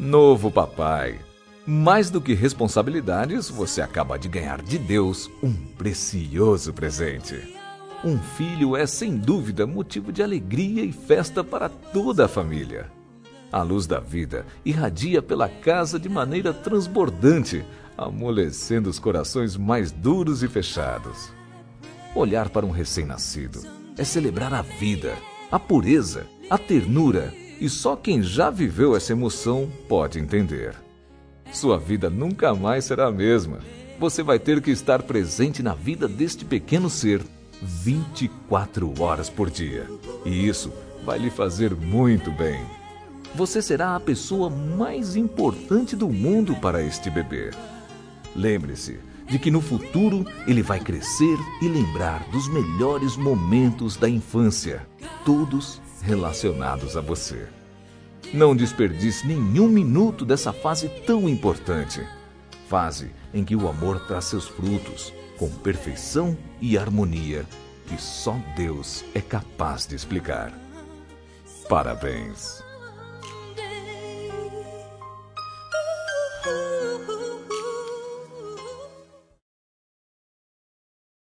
Novo papai. Mais do que responsabilidades, você acaba de ganhar de Deus um precioso presente. Um filho é, sem dúvida, motivo de alegria e festa para toda a família. A luz da vida irradia pela casa de maneira transbordante, amolecendo os corações mais duros e fechados. Olhar para um recém-nascido é celebrar a vida, a pureza, a ternura, e só quem já viveu essa emoção pode entender. Sua vida nunca mais será a mesma. Você vai ter que estar presente na vida deste pequeno ser 24 horas por dia. E isso vai lhe fazer muito bem. Você será a pessoa mais importante do mundo para este bebê. Lembre-se de que no futuro ele vai crescer e lembrar dos melhores momentos da infância, todos relacionados a você. Não desperdice nenhum minuto dessa fase tão importante. Fase em que o amor traz seus frutos, com perfeição e harmonia, que só Deus é capaz de explicar. Parabéns!